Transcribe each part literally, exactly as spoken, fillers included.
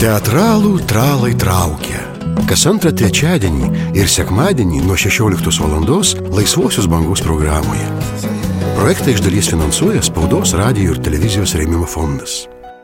Teatralų tralai traukia. Kas antrą trečiadienį ir sekmadienį nuo šešioliktos valandos Laisvosios bangos programoje. Projektą iš dalies finansuoja Spaudos, radijo ir televizijos rėmimo fondas.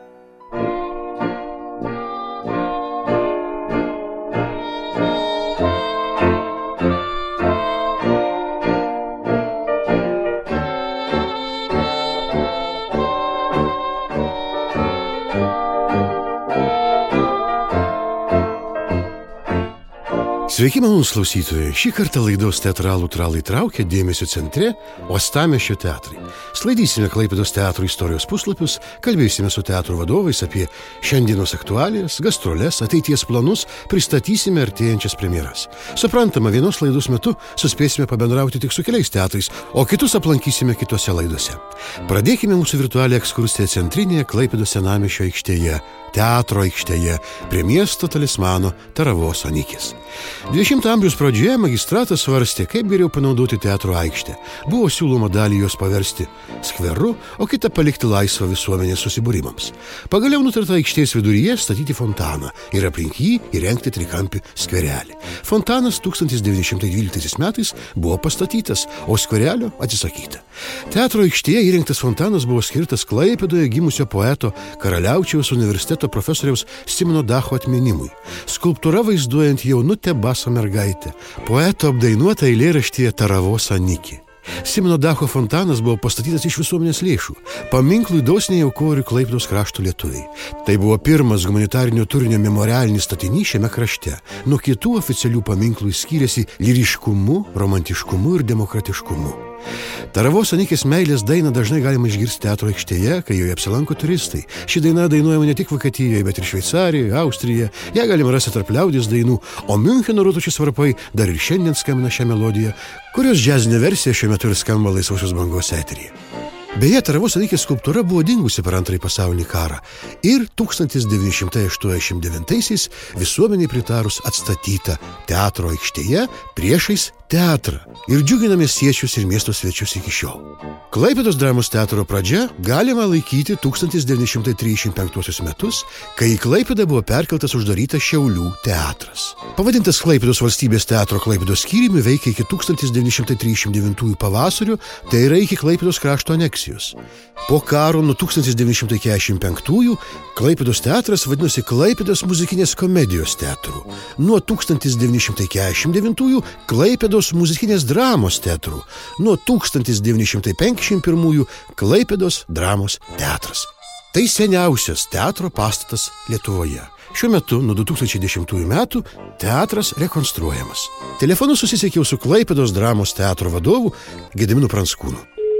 Sveiki, malonūs klausytojai. Šį kartą laidos Teatralų tralai traukia dėmesio centre Uostamiesčio teatrai. Slaidysime Klaipėdos teatro istorijos puslapius, kalbėsime su teatro vadovais apie šiandienos aktualijas, gastroles, ateities planus, pristatysime artėjančias premjeras. Suprantama, vienos laidos metu suspėsime pabendrauti tik su keliais teatrais, o kitus aplankysime kitose laidose. Pradėkime mūsų virtualią ekskursiją centrinėje Klaipėdos senamiesčio aikštėje, teatro aikštėje, prie miesto talismano Taravos Anikės. dvidešimto amžiaus pradžioje magistratas svarstė, kaip geriau panaudoti teatro aikštę. Buvo siūloma dalį jos paversti skveru, o kitą palikti laisvą visuomenės susibūrimams. Pagaliau nutarta aikštės viduryje statyti fontaną ir aplink jį įrengti trikampį skverelį. Fontanas tūkstantis devyni šimtai dvyliktaisiais metais buvo pastatytas, o skverelio atsisakyta. Teatro aikštėje įrengtas fontanas buvo skirtas Klaipėdoje gimusio poeto Karaliaučiaus universiteto profesoriaus Simono Dacho atminimui. Skulptūra vaizduojant jaunutę basą mergaitę, poeto apdainuota eilėraštyje Taravos Anikė. Simono Dacho fontanas buvo pastatytas iš visuomenės lėšų. Paminklui dosniai aukojo Klaipėdos krašto lietuviai. Tai buvo pirmas humanitarinio turinio memorialinis statinys šiame krašte. Nuo kitų oficialių paminklų skyrėsi lyriškumu, romantiškumu ir demokratiškumu. Taravos Anikės meilės dainą dažnai galima išgirsti teatro aikštėje, kai joje apsilanko turistai. Ši daina dainuojama ne tik Vokietijoje, bet ir Šveicarijoje, Austrijoje. Ją galima rasti tarp liaudies dainų, o Miuncheno rotušės varpai dar ir šiandien skambina šią melodiją, kurios džiazinė versija šiuo metu ir skamba Laisvosios bangos eteryje. Beje, Taravos Anikės skulptūra buvo dingusi per antrąjį pasaulinį karą ir tūkstantis devyni šimtai aštuoniasdešimt devintaisiais visuomeniai pritarus atstatyta teatro aikštėje priešais teatrą ir džiugina miestiečius ir miesto svečius iki šiol. Klaipėdos dramos teatro pradžia galima laikyti tūkstantis devyni šimtai trisdešimt penktuosius metus, kai į Klaipėdą buvo perkeltas uždarytas Šiaulių teatras. Pavadintas Klaipėdos valstybės teatro Klaipėdos skyriumi veikia iki tūkstantis devyni šimtai trisdešimt devintųjų pavasario, tai yra iki Klaipėdos krašto aneksijos. Po karo nuo tūkstantis devyni šimtai keturiasdešimt penktųjų Klaipėdos teatras vadinosi Klaipėdos muzikinės komedijos teatru. Nuo tūkstantis devyni šimtai keturiasdešimt devintųjų Klaipėdos muzikinės dramos teatru. Nuo tūkstantis devyni šimtai penkiasdešimt pirmųjų Klaipėdos dramos teatras. Tai seniausias teatro pastatas Lietuvoje. Šiuo metu, nuo du tūkstančiai dešimtųjų metų, teatras rekonstruojamas. Telefonu susisiekiau su Klaipėdos dramos teatro vadovu Gediminu Pranckūnu.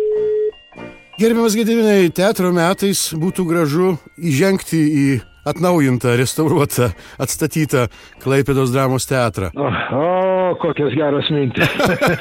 Gerbiamas Gediminai, teatro metais būtų gražu įžengti į atnaujintą, restauruotą, atstatytą Klaipėdos dramos teatrą. O, o kokios geros mintis.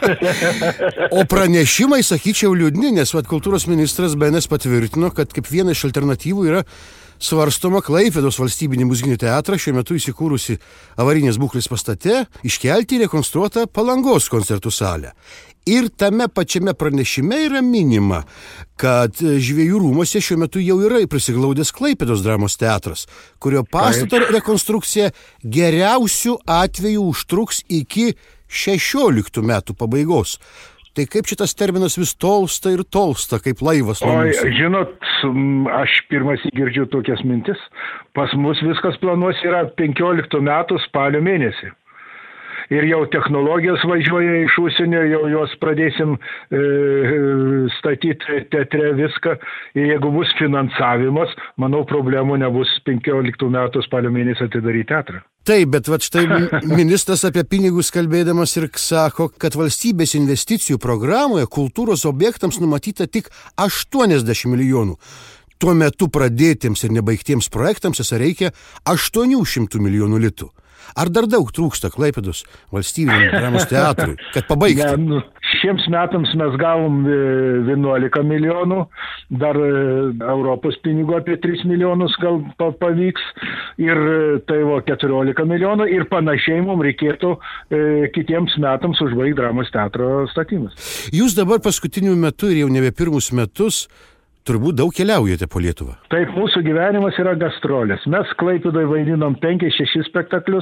O pranešimai, sakyčiau, liūdni, nes vat, kultūros ministras B N S patvirtino, kad kaip viena iš alternatyvų yra svarstoma Klaipėdos valstybinį muzikinį teatrą, šiuo metu įsikūrusi avarinės būklės pastate, iškelti į rekonstruotą Palangos koncertų salę. Ir tame pačiame pranešime yra minima, kad Žvejų rūmuose šiuo metu jau yra prisiglaudęs Klaipėdos dramos teatras, kurio pastato rekonstrukcija geriausiu atveju užtruks iki šešioliktų metų pabaigos. Tai kaip šitas terminas vis tolsta ir tolsta, kaip laivas nuo mūsų? Oi, žinot, aš pirmas įgirdžiu tokias mintis. Pas mus viskas planuos yra penkioliktų metų spalio mėnesį. Ir jau technologijos važiuoja iš užsienio, jau jos pradėsim e, statyti teatre viską. Ir jeigu bus finansavimas, manau, problemų nebus penkioliktų metų spalio mėnesį atidaryti teatrą. Taip, bet vat štai ministras apie pinigus kalbėdamas ir sako, kad valstybės investicijų programoje kultūros objektams numatyta tik aštuoniasdešimt milijonų. Tuo metu pradėtiems ir nebaigtiems projektams esą reikia aštuonių šimtų milijonų litų. Ar dar daug trūksta Klaipėdos valstybiniam dramos teatrui, kad pabaigti? Ne, nu, šiems metams mes gavom vienuolika milijonų, dar Europos pinigų apie tris milijonus gal pavyks, ir tai va keturiolika milijonų, ir panašiai mums reikėtų e, kitiems metams užbaigti dramos teatro statymus. Jūs dabar paskutiniu metu ir jau nebe pirmus metus turbūt daug keliaujate po Lietuvą. Taip, mūsų gyvenimas yra gastrolės. Mes Klaipėdoje vaidinom penkis šešis spektaklius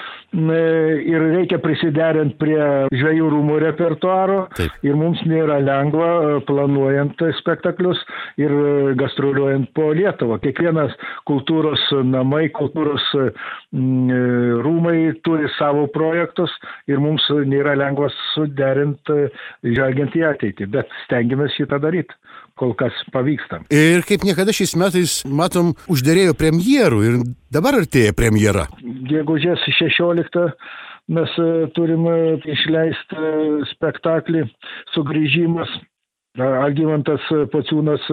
ir reikia prisiderinti prie Žvejų rūmų repertuaro. Taip. Ir mums nėra lengva planuojant spektaklius ir gastroliuojant po Lietuvą. Kiekvienas kultūros namai, kultūros rūmai turi savo projektus ir mums nėra lengva suderinti žvelgiant į ateitį, bet stengiamės šitą daryti. Kol kas pavyksta. Ir kaip niekada šiais metais, matom, užderėjo premjerų ir dabar artėja premjera. Gegužės šešioliktą mes turime išleisti spektaklį Sugrįžimas. Algimantas Pociūnas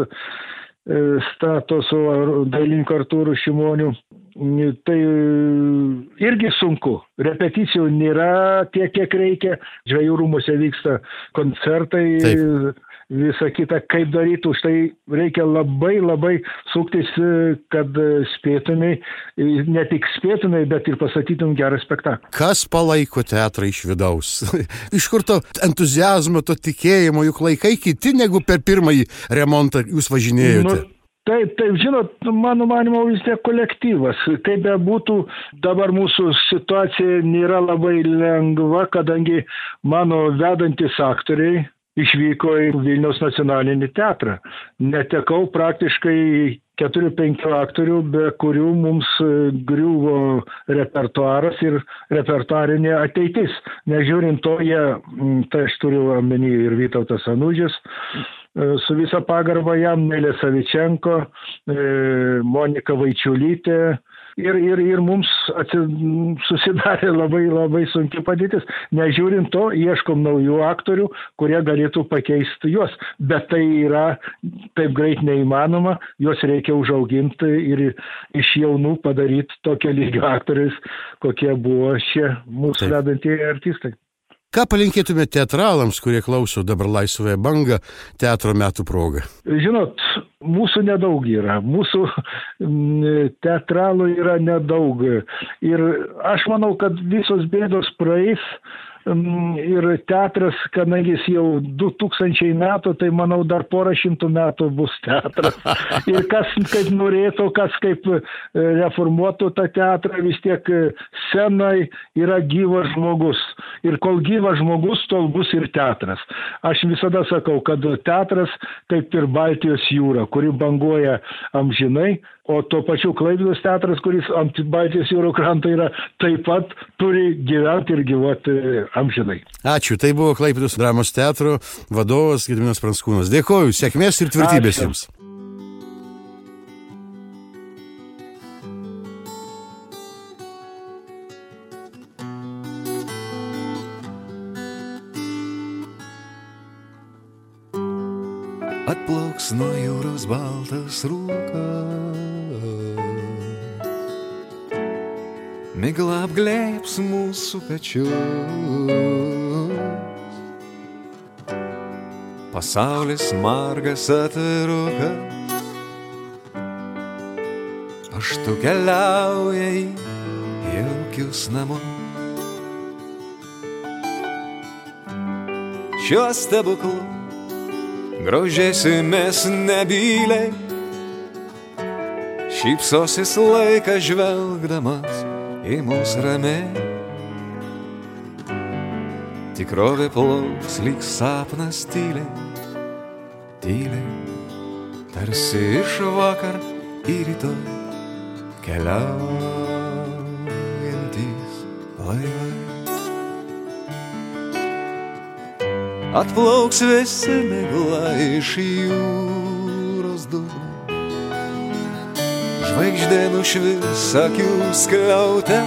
stato su dailininku Artūru Šimoniu. Tai irgi sunku. Repeticijų nėra tiek, kiek reikia. Žvejų rūmuose vyksta koncertai. Taip. Visa kita, kaip daryti, už tai reikia labai, labai suktis, kad spėtumai, ne tik spėtumai, bet ir pastatytum gerą spektaklį. Kas palaiko teatrą iš vidaus? Iš kur to entuziazmo, to tikėjimo, juk laikai kiti negu per pirmąjį remontą jūs važinėjote? Nu, Taip, taip, žinot, mano manimo vis tiek kolektyvas. Kaip be būtų, dabar mūsų situacija nėra labai lengva, kadangi mano vedantis aktoriai išvyko į Vilniaus nacionalinį teatrą. Netekau praktiškai keturių penkių aktorių, be kurių mums griuvo repertuaras ir repertuarinė ateitis. Nežiūrint to, jie, tai aš turiu omeny ir Vytautas Anužis, su visa pagarba jam, Nelė Savičenko, Monika Vaičiulytė. Ir, ir, ir mums atsid... susidarė labai, labai sunki padėtis. Nežiūrint to, ieškom naujų aktorių, kurie galėtų pakeisti juos. Bet tai yra taip greit neįmanoma, juos reikia užauginti ir iš jaunų padaryti tokio lygio aktoriais, kokie buvo šie mūsų vedantieji artistai. Ką palinkėtume teatralams, kurie klauso dabar Laisvąją bangą teatro metų proga? Žinot, mūsų nedaug yra. Mūsų teatralų yra nedaug. Ir aš manau, kad visos bėdos praeis. Ir teatras, kadangi jis jau du tūkstančiai metų, tai manau dar porą šimtų metų bus teatras. Ir kas kaip norėtų, kas kaip reformuotų tą teatrą, vis tiek scenai yra gyvas žmogus. Ir kol gyvas žmogus, tol bus ir teatras. Aš visada sakau, kad teatras kaip ir Baltijos jūra, kuri banguoja amžinai, o tuo pačiu Klaipėdos teatras, kuris ant Baltijos jūros kranto yra, taip pat turi gyventi ir gyvuoti amžinai. Ačiū. Tai buvo Klaipėdos dramos teatro vadovas Gediminas Pranckūnas. Dėkoju, sėkmės ir tvirtybės jums. Atplauks nuo jūros baltas rūkas, migla apglėbs mūsų pečius, pasaulis margas atvirukas, paštu keliauja į jaukius namus. Šiuo stebuklu grožėsimės nebyliai, šypsosis laikas žvelgdamas į mus ramiai. Tikrovė plauks lyg sapnas tyliai, tyliai, tarsi iš vakar į rytoj keliaujantys laivai. Atplauks visi migla iš jūros dugno, žvaigždė nušvis akių skliaute,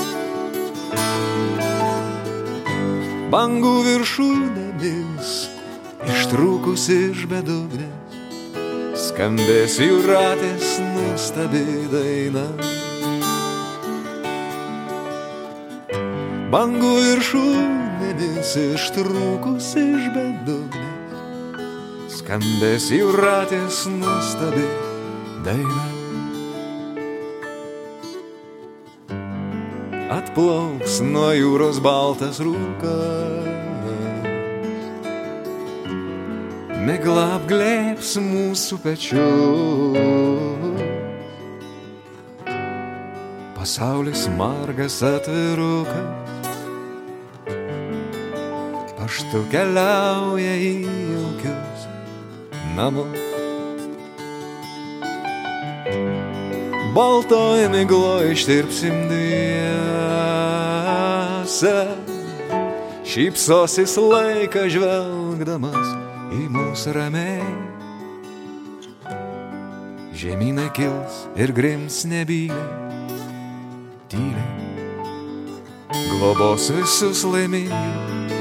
bangų viršūnėmis ištrūkus iš bedugnės, skambės jūratės nuostabi daina. Bangų viršūnėmis ištrūkus iš bedugnės, skambės jūratės nuostabi daina. Atplauks nuo jūros baltas rūkas, migla apglėbs mūsų pečius. Pasaulis margas atvirukas, paštu keliauja į jaukius namus. Baltoj migloj ištirpsim dviese, šypsosis laiką žvelgdamas į mūsų ramiai. Žemynai kils ir grims nebyliai, tyliai, globos visus laimingi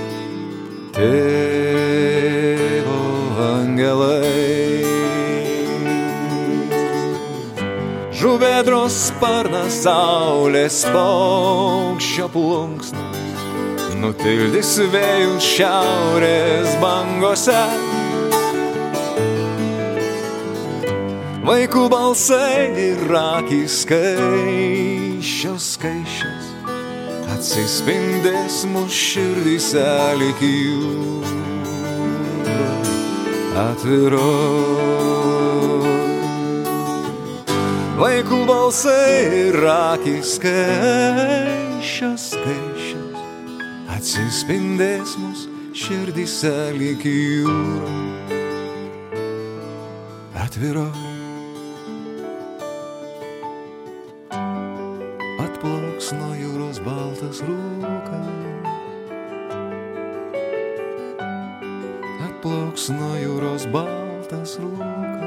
tėvo angelai. Žuvėdros sparnas saulės paukščio plunksnas nutildys vėjus šiaurės bangose. Vaikų balsai ir akys skaičios, skaičios atsispindės mūsų širdyse lyg jūra atviro. Vaikų balsai ir akys skaičios, skaičios atsispindės mūsų širdyse lyg jūra atviro. Atplauks nuo jūros baltas rūkas, atplauks nuo jūros baltas rūkas.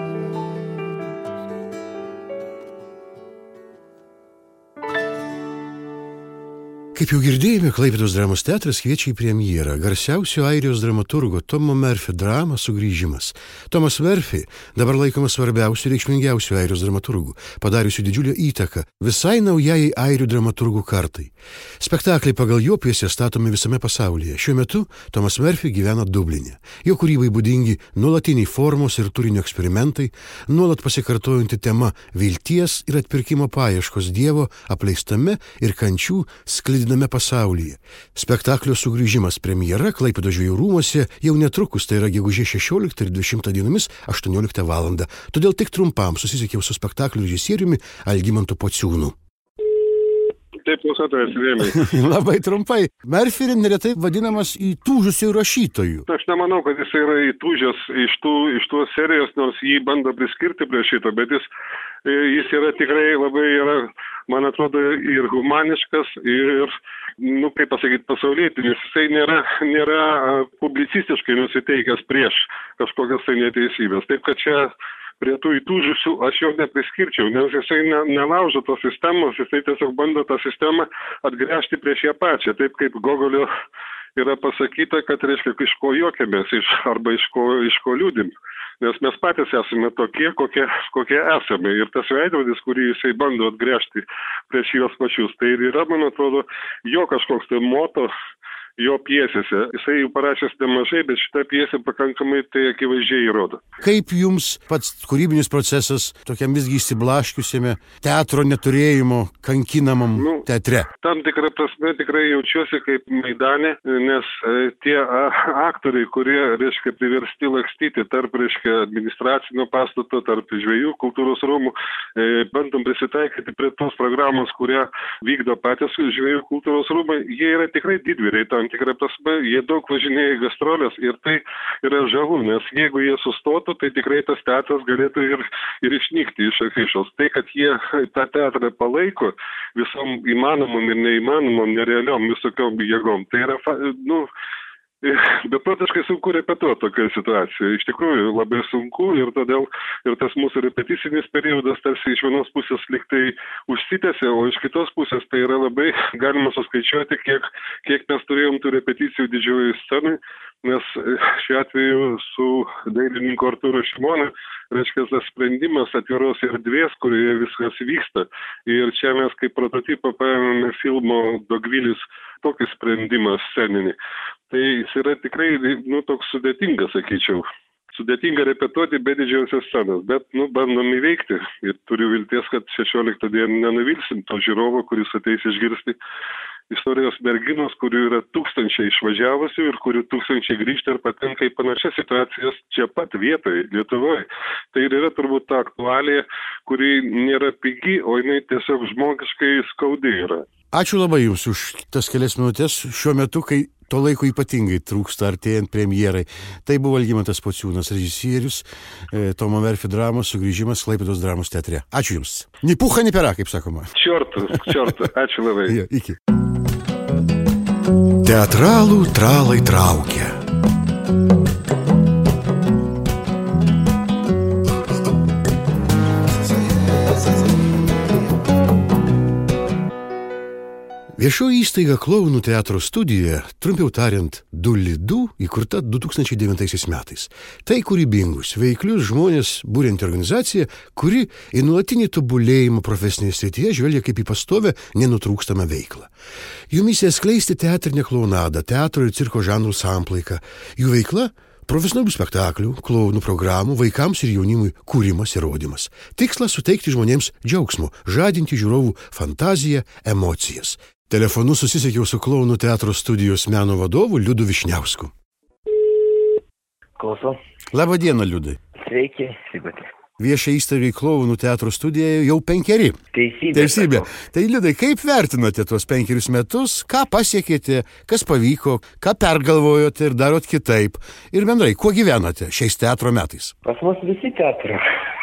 Kaip jau girdėjome, Klaipėdos dramos teatras kviečia į premjerą garsiausio airijos dramaturgo Tomo Murphy dramą Sugrįžimas. Tomas Murphy dabar laikomas svarbiausiu ir reikšmingiausiu airijos dramaturgu, padariusiu didžiulę įtaką visai naujai airių dramaturgų kartai. Spektakliai pagal jo pjesę statomi visame pasaulyje. Šiuo metu Tomas Murphy gyvena Dubline. Jo kūrybai būdingi nuolatiniai formos ir turinio eksperimentai, nuolat pasikartojanti tema vilties ir atpirkimo paieškos Dievo apleistame ir kančių sklidiname pasaulyje. Spektaklio Sugrįžimas premjera Klaipėdos žvejų rūmuose jau netrukus, tai yra gegužės šešioliktą ir dvidešimtą dienomis aštuonioliktą valandą. Todėl tik trumpam susisiekiau su spektaklio režisieriumi Algimantu Pociūnu. Taip, klausytojas rėmė. Labai trumpai. Murphy neretai vadinamas įtūžusių rašytojų. Aš nemanau, kad jis yra įtūžęs iš tų, iš tos serijos, nors jį bando priskirti prie šito, bet jis, jis yra tikrai labai, yra, man atrodo, ir humaniškas, ir, nu, kaip pasakyti, pasaulietinis. Jisai nėra, nėra publicistiškai nusiteikęs prieš kažkokias tai neteisybės. Taip, kad čia prie tų įtūžusių aš jau nepriskirčiau, nes jisai ne, nelaužo tos sistemos, jisai tiesiog bando tą sistemą atgręžti prieš ją pačią, taip kaip Gogolio yra pasakyta, kad reiškia, iš ko juokiamės, iš, arba iš ko, iš ko liūdim, nes mes patys esame tokie, kokie, kokie esame, ir tas veidrodis, kurį jisai bando atgręžti prieš juos pačius, tai ir yra, man atrodo, jo kažkoks tai moto jo pjesėse. Jisai jau parašęs nemažai, bet šitą pjesę pakankamai tai akivaizdžiai įrodo. Kaip jums pats kūrybinis procesas tokiam visgi išsiblaškiusiame teatro neturėjimo kankinamam nu, teatre? Tam tikrą prasme tikrai jaučiuosi kaip Maidane, nes e, tie a, aktoriai, kurie, reiškia, priversti lakstyti tarp, reiškia, administracinio pastato, tarp žvejų kultūros rūmų, e, bandom prisitaikyti prie tos programos, kurią vykdo patys žvejų kultūros rūmai, jie yra tikrai didvyriai tam tikrą prasme, jie daug važinėja gastrolės ir tai yra žavu, nes jeigu jie sustotų, tai tikrai tas teatras galėtų ir, ir išnykti iš afišos. Tai, kad jie tą teatrą palaiko visom įmanomom ir neįmanomom, nerealiom visokiom jėgom, tai yra, nu, beprotiškai sunku repetuoti tokioje situacijoje. Iš tikrųjų labai sunku ir todėl ir tas mūsų repeticinis periodas tarsi iš vienos pusės liktai užsitęsė, o iš kitos pusės tai yra labai galima suskaičiuoti, kiek, kiek mes turėjom tų repeticijų didžioji scenai, nes šiuo atveju su dailininku Artūru Šimonu, reiškia, tas sprendimas atviros erdvės, kurioje viskas vyksta. Ir čia mes kaip prototipą paėmėme filmo Dogvilis tokį sprendimą sceninį. Tai jis yra tikrai, nu, toks sudėtingas, sakyčiau. Sudėtinga repetuoti be didžiausios scenos, bet, nu, bandom įveikti. Ir turiu vilties, kad šešioliktą dieną nenuvilsim to žiūrovo, kuris ateis išgirsti istorijos merginos, kurių yra tūkstančiai išvažiavusių ir kurių tūkstančiai grįžta ir patenka į panašias situacijas čia pat vietoje, Lietuvoje. Tai ir yra turbūt ta aktualija, kuri nėra pigi, o jinai tiesiog žmogiškai skaudi yra. Ačiū labai Jums už tas kelias minutės šiuo metu, kai to laiko ypatingai trūksta artėjant premjerai. Tai buvo Algimantas Pociūnas, režisierius, Tomo Murphy dramos sugrįžimas Klaipėdos dramos teatre. Ačiū Jums. Ni pucha, ni pera, kaip sakoma. Čiortu, čiortu. Ačiū labai. Jo, iki. Teatralų tralai traukia. Viešoji įstaiga Klounų teatro studijoje, trumpiau tariant, du lidu, įkurta du tūkstančiai devintaisiais metais. Tai kūrybingus, veiklius žmonės būrinti organizacija, kuri į nuolatinį tobulėjimą profesinėje srityje žvelgia kaip į pastovę nenutrūkstamą veiklą. Jų misija skleisti teatrinę klounadą, teatro ir cirko žanrų samplaiką. Jų veikla – profesionalių spektaklių, klounų programų, vaikams ir jaunimui kūrimas ir rodymas. Tikslas – suteikti žmonėms džiaugsmo, žadinti žiūrovų fantaziją, emocijas. Telefonu susisiekiau su Klounų teatro studijos meno vadovu Liudu Višniausku. Klausau. Labą dieną, Liudai. Sveiki, Sigutė. Viešai įstaigai Klounų teatro studijoje jau penkeri. Teisybė. Teisybė. Tai, Liudai, kaip vertinote tuos penkerius metus, ką pasiekėte, kas pavyko, ką pergalvojote ir darot kitaip? Ir bendrai, kuo gyvenate šiais teatro metais? Pas mus visi teatro.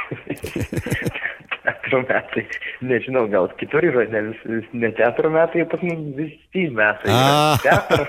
Teatro metai. Nežinau, gal kitur yra, ne, vis, ne teatro metai, pas mus visi metai yra. Teatro.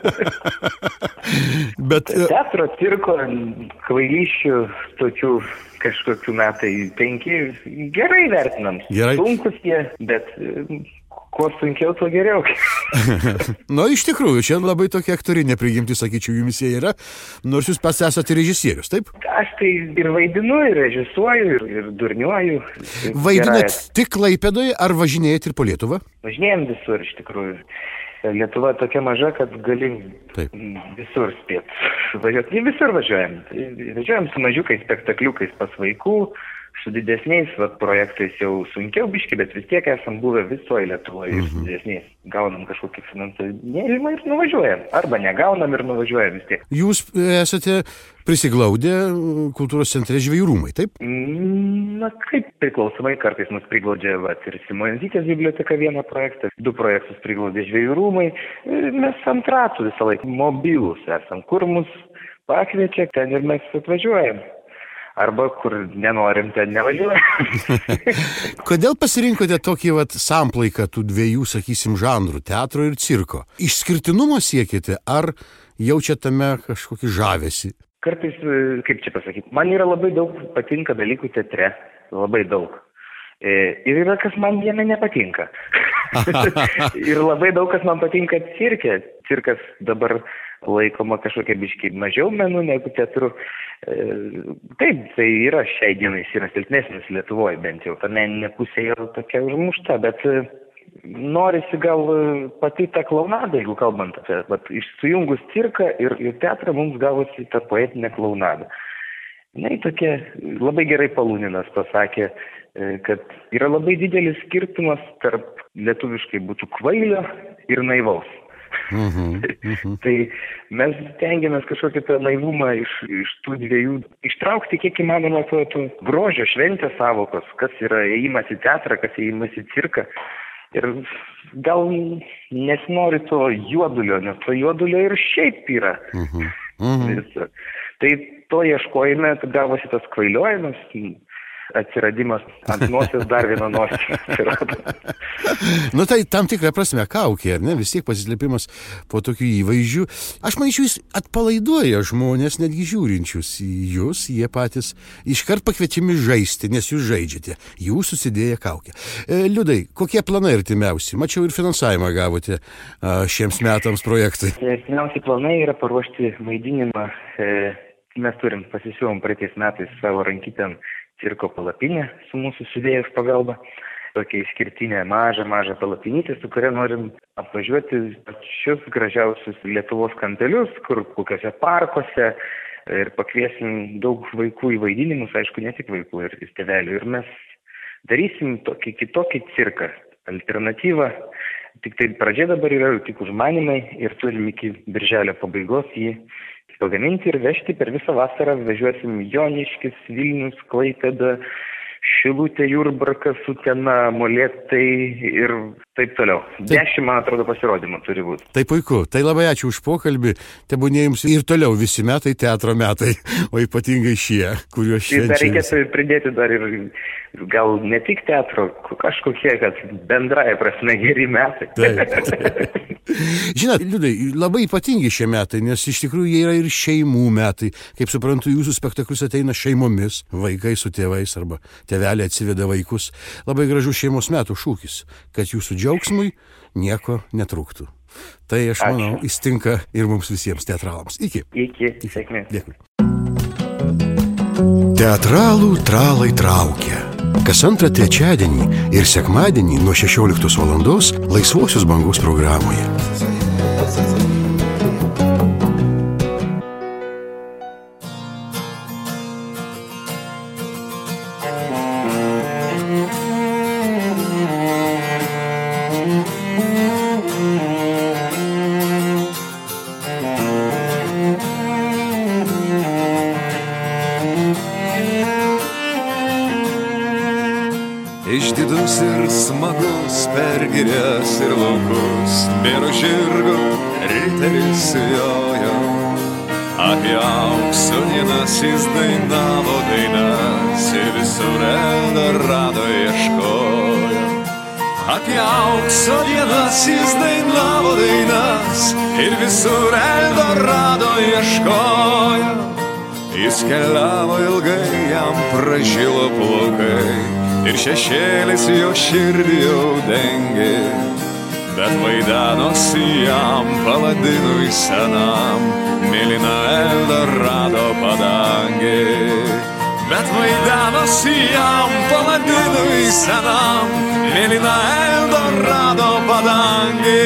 Bet, teatro, cirko, kvailyšių, tokių kažkokių metai penki, gerai vertinam. Gerai. Sunkus jie, bet kuo sunkiau, tuo geriau. Nu, iš tikrųjų, čia labai tokia aktorinė prigimtis, sakyčiau, jumis jie yra, nors jūs pats esate režisierius, taip? Aš tai ir vaidinu, ir režisuoju, ir, ir durniuoju. Vaidinat Gerai. Tik Klaipėdoje, ar važinėjat ir po Lietuvą? Važinėjom visur, iš tikrųjų. Lietuva tokia maža, kad gali Taip. visur spėt važiuoti. Visur važiuojam. Važiuojam su mažiukais spektakliukais pas vaikų, su didesniais vat, projektais jau sunkiau biški, bet vis tiek esam buvę visoje Lietuvoje ir su didesniais. Gaunam kažkokį finansavimą ir nuvažiuojam. Arba negaunam ir nuvažiuojam vis tiek. Jūs esate prisiglaudę kultūros centre Žvejų rūmai, taip? Na, kaip priklausomai, kartais mus priglaudžia vat, ir Simonaitytės biblioteka vieną projektą, du projektus priglaudė Žvejų rūmai. Mes ant ratų visą laiką mobilūs esam, kur mus pakviečia, ten ir mes atvažiuojam. Arba kur nenorim, ten nevažiuojam. Kodėl pasirinkote tokį vat, samplaiką tų dviejų, sakysim, žanrų, teatro ir cirko? Išskirtinumo siekite, ar jaučiate tame kažkokį žavesį? Kartais, kaip čia pasakyti, man yra labai daug patinka dalykų teatre, labai daug. Ir yra, kas man jame nepatinka. Ir labai daug, kas man patinka cirke. Cirkas dabar laikoma kažkokia biškiai mažiau menų negu teatru. Taip, tai yra šiai dienai, jis yra silpnesnis Lietuvoje bent jau. Ta meninė pusė yra tokia užmušta, bet norisi gal pati tą klounadą, jeigu kalbant apie, bet sujungus cirką ir, ir teatrą mums gavosi tą poetinę klounadą. Na, tokia labai gerai Palūninas pasakė, kad yra labai didelis skirtumas tarp lietuviškai būtų kvailio ir naivaus. Mhm, mhm. Tai mes tengiamės kažkokį tą naivumą iš, iš tų dviejų ištraukti kiek įmanoma to, to grožio šventės savokos, kas yra ėjimas į teatrą, kas ėjimas į cirką. Ir gal nesinori to juodulio, nes to juodulio ir šiaip yra. Mhm, mhm. Visur. Tai to ieškojime, kad gavosi tas kvailiojimas, atsiradimas ant nosies dar vieną nosį atsirado. Nu tai tam tikrą prasme kaukė, ar ne? Vis tiek pasislėpimas po tokių įvaizdžių. Aš manyčiau, jis atpalaiduoja žmonės, netgi žiūrinčius į jūs, jie patys iškart pakviečiami žaisti, nes jūs žaidžiate. Jūs susidėję kaukė. E, Liudai, kokie planai artimiausi? Mačiau ir finansavimą gavote a, šiems metams projektui. Artimiausi planai yra paruošti vaidinimą. E, mes turim, pasisiūvom praeitais metais savo rankytėm cirko palapinę su mūsų sudėjus pagalba. Tokia išskirtinė maža, maža palapinyti, su kuria norim apvažiuoti pačius gražiausius Lietuvos kampelius, kur kokiuose parkuose ir pakviesim daug vaikų į vaidinimus, aišku, ne tik vaikų ir, ir tėvelių. Ir mes darysim tokį kitokį cirką, alternatyvą Tik tai pradžia dabar yra tik užmanimai ir turim iki birželio pabaigos jį pagaminti ir vežti per visą vasarą. Vežiuosim Joniškis, Vilnius, Klaipėda, Šilutė, Jurbarkas, Utena, Molėtai ir taip toliau. Dešimt, man atrodo, pasirodymų turi būti. Tai puiku. Tai labai ačiū už pokalbį. Tebūnie jums ir toliau visi metai teatro metai, o ypatingai šie, kuriuos švenčiame. Ir dar reikėtų pridėti dar ir gal ne tik teatro, kažkokie, kad bendraja prasme geri metai. Taip, taip. Žinot, Liudai, labai ypatingi šie metai, nes iš tikrųjų jie yra ir šeimų metai. Kaip suprantu, jūsų spektaklius ateina šeimomis, vaikai su tėvais arba tėveliai atsiveda vaikus. Labai gražus šeimos metų šūkis, kad jūsų džiaugsmui nieko netrūktų. Tai aš Ačiū. manau, įstinka ir mums visiems teatralams. Iki. Iki. Sėkmės. Dėkui. Teatralų tralai traukia. Kas antrą trečiadienį ir sekmadienį nuo šešioliktos valandos Laisvosios bangos programoje. Išdidus ir smagus per girias ir laukus, bėro žirgo riteris jojo. Apie aukso dienas jis dainavo dainas ir visur Eldorado ieškojo. Apie aukso dienas jis dainavo dainas ir visur Eldorado ieškojo. Jis keliavo ilgai, jam pražilo plaukai ir šešėlis jo širdį jau dengė, bet vaidanosi jam paladinui senam mėlyna Eldorado padangė. Bet vaidanosi jam paladinui senam mėlyna Eldorado padangė.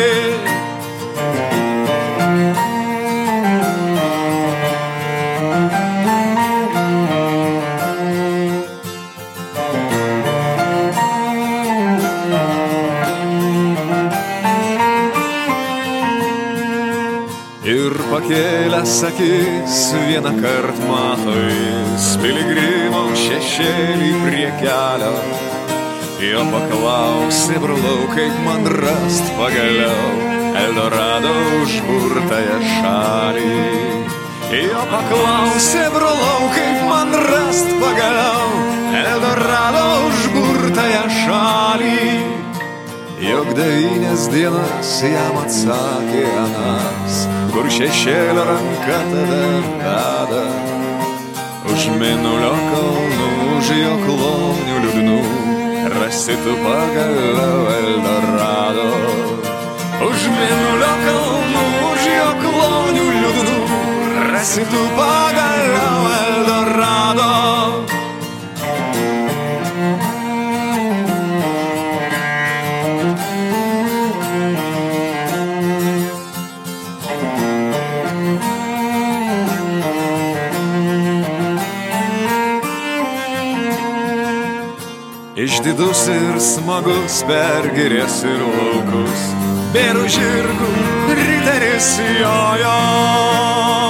Pakėlęs akis vieną kart mato jis piligrimo šešėlį prie kelio. Jo paklausė, brolau, kaip man rast pagaliau Eldorado užburtąją šalį. Jo paklausė, brolau, kaip man rast pagaliau Eldorado užburtąją šalį. Jog devynias dienas jam atsakė anas, kur šešėlio ranka tave veda. Už mėnulio kalnų, už jo klonių liūdnų, rasi tu pagaliau Eldorado. Už mėnulio kalnų, už jo klonių liūdnų, rasi tu pagaliau Eldorado. Išdidus ir smagus per girias ir laukus, bėrų žirgų riteris jojo.